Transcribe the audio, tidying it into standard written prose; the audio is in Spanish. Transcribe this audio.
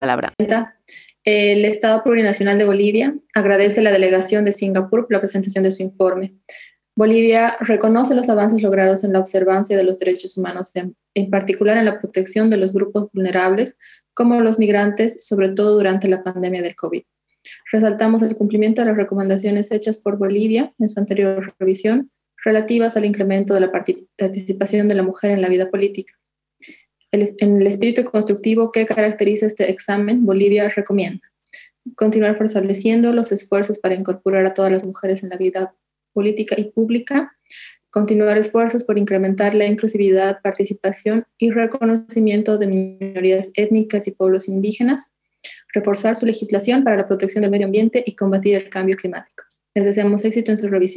palabra. El Estado Plurinacional de Bolivia agradece a la delegación de Singapur por la presentación de su informe. Bolivia reconoce los avances logrados en la observancia de los derechos humanos, en particular en la protección de los grupos vulnerables, como los migrantes, sobre todo durante la pandemia del COVID. Resaltamos el cumplimiento de las recomendaciones hechas por Bolivia en su anterior revisión, relativas al incremento de la participación de la mujer en la vida política. En el espíritu constructivo que caracteriza este examen, Bolivia recomienda continuar fortaleciendo los esfuerzos para incorporar a todas las mujeres en la vida política y pública, continuar esfuerzos por incrementar la inclusividad, participación y reconocimiento de minorías étnicas y pueblos indígenas, reforzar su legislación para la protección del medio ambiente y combatir el cambio climático. Les deseamos éxito en su revisión.